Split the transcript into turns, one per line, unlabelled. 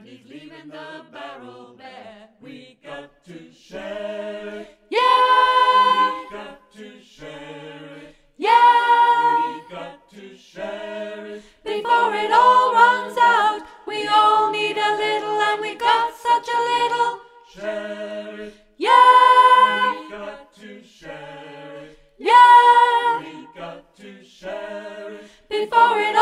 and he's leaving the barrel bare. We got to share it.
Yeah!
We got to share it.
Yeah!
We got to share it.
Before it all runs out, we all need a little, and we got such a little.
Share it.
Yeah!
We got to share it.
Yeah!
We got to share it.
Before it